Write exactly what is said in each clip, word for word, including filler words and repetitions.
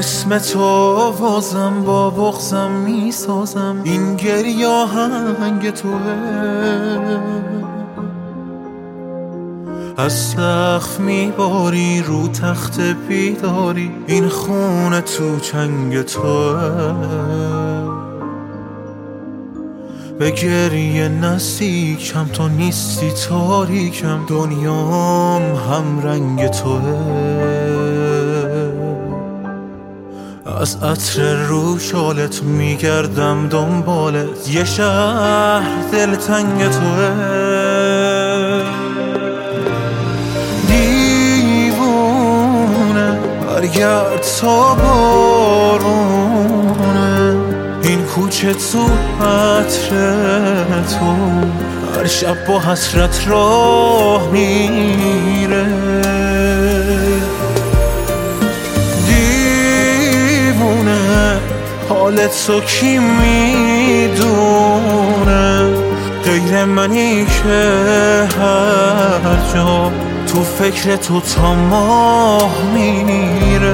اسم تو بازم با بغضم میسازم، این گریه آهنگ توه. از سقف میباری رو تخت بیداری، این خونه تو چنگ توه. به گریه نزدیکم تو نیستی تاریکم، دنیام هم رنگ توه. از عطر رو شالت میگردم دنبالت، یه شهر دلتنگ توه. دیوونه برگرد تا بارونه، این کوچه تو عطر تو هر شب با حسرت راه میره. دیوونه حالت تو کی میدونه، غیر منی که هر جا تو فکر تو تا ماه میره.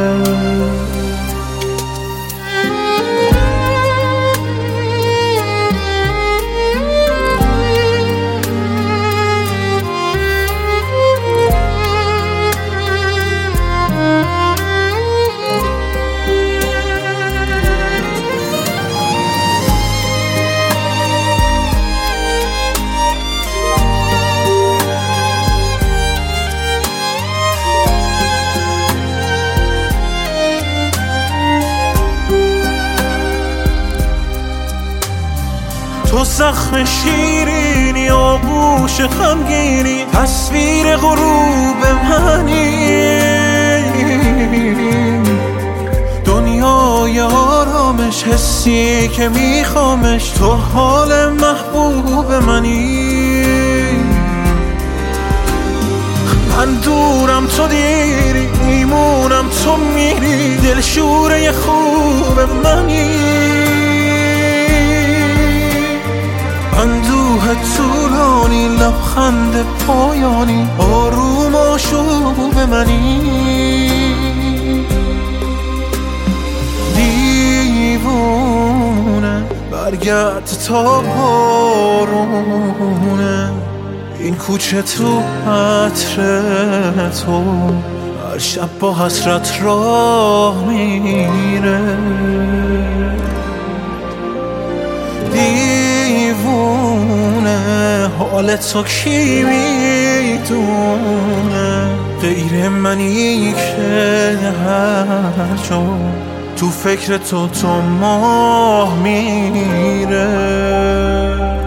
تو زخم شیرینی آغوش غمگینی، تصویر غروب منی. دنیای آرامش حسی که میخوامش، تو حال محبوب منی. من دورم تو دیری، میمونم تو میری، دلشوره خوب منی. اندوه طولانی لبخند پایانی، آروم آشوب منی. دیوونه برگرد تا بارونه، این کوچه تو عطر تو هر شب با حسرت راه میره. دیوونه حالت تو کی میدونه، غیر منی که هر جا تو فکر تو تا ماه میره.